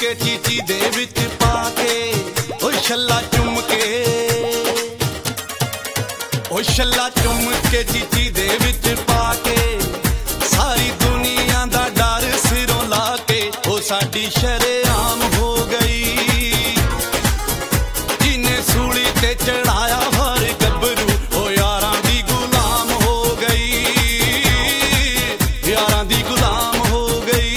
के चीची दे विच पाके ओ छल्ला चुम के, ओ छल्ला चुम के चीची दे विच पाके सारी दुनिया दा डर सिरों ला के ओ साडी शरेआम हो गई। जिन्ने सूली ते चढ़ाया हर गबरू ओ यारां दी गुलाम हो गई, यारां दी गुलाम हो गई।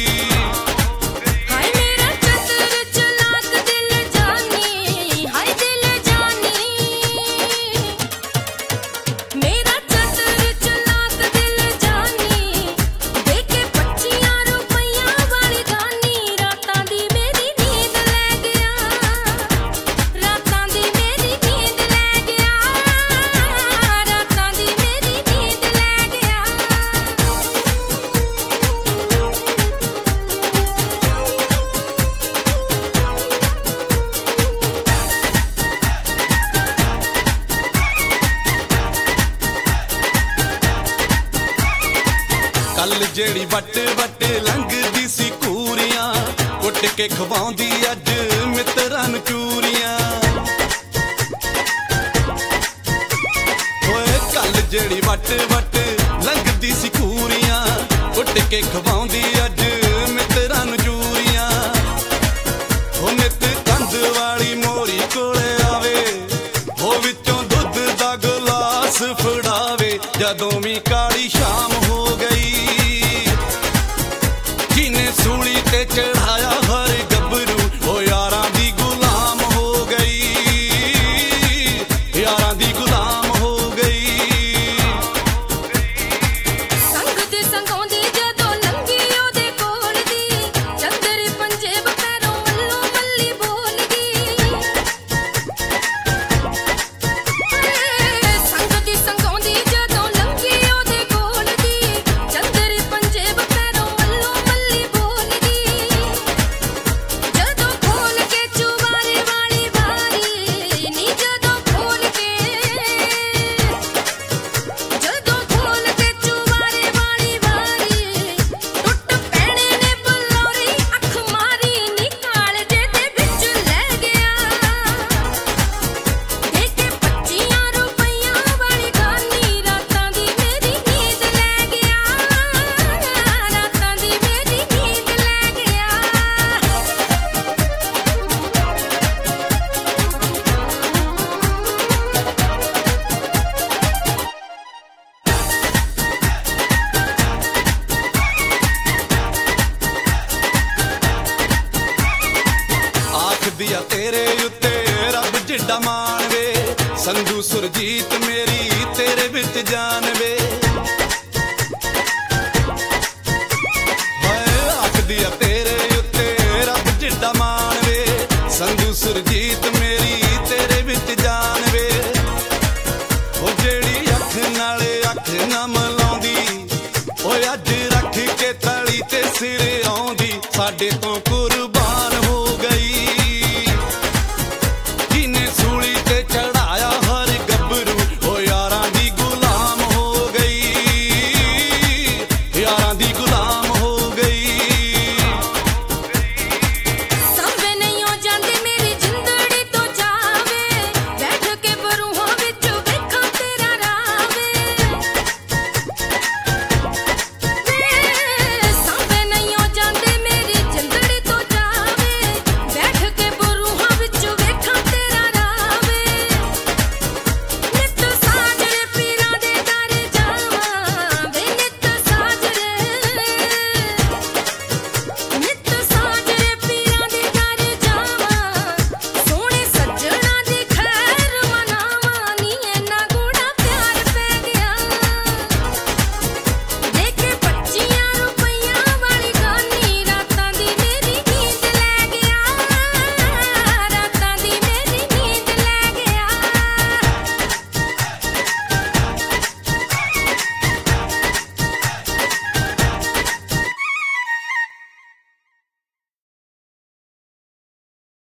हाय मेरा चतुर चलाक दिल जानी, हाय दिल जानी, मेरा चतुर चलाक दिल जानी, देखे 25 रुपइया वाली गानी, रातां दी मेरी नींद ले गया, रातां दी मेरी नींद ले गया, रातां दी मेरी नींद ले गया। कल जेड़ी वट वट लंघदी सी कूरियां कुट के खवाउंदी अज मित्रां नूं चूरियां। ओए कल जेड़ी वट वट लंघदी सी कूरियां कुट के खवाउंदी अज मित्रां नूं चूरियां। ओ नित कंध वाली मोरी कोले आवे ओ विचों दुध दा गिलास फड़ावे जदों भी काली शाम हो गई। जिन्ने सूली ते चढ़ाया हर गबरू ओ यारां दी गुलाम हो गई, यारां दी गुलाम हो गई। संग ते संगोंदी जदों लंघी ओदे कोल दी, चंदरी पंजेब पैरों मल्लो मल्ली बोल गई। संग ते संगोंदी जदों लंघी ओदे कोल दी, चंदरी पंजेब पैरों मल्लो मल्ली बोल गई। जदों खोल के चुबारे वाली बारी नी, जदों खोल के, जदों खोल के चुबारे वाली बारी टुੱਟ पैणे ने बलौरी अख मारी नी, कालजे दे विच ले गया, देखे 25 रुपइया वाली गानी, रातां दी मेरी नींद ले गया, रातां दी मेरी नींद ले गया। आख दिया तेरे उत्ते रब जिड्डा मान वे, संधू सुरजीत मेरी तेरे विच जान वे। हाय आख दिया तेरे उत्ते रब जिड्डा मान वे, संधू सुरजीत मेरी तेरे विच जान वे। ओ जेड़ी अख नाले अख ना मिलाउंदी, ओ अज रख के तली ते सिर आउंदी, साडे तो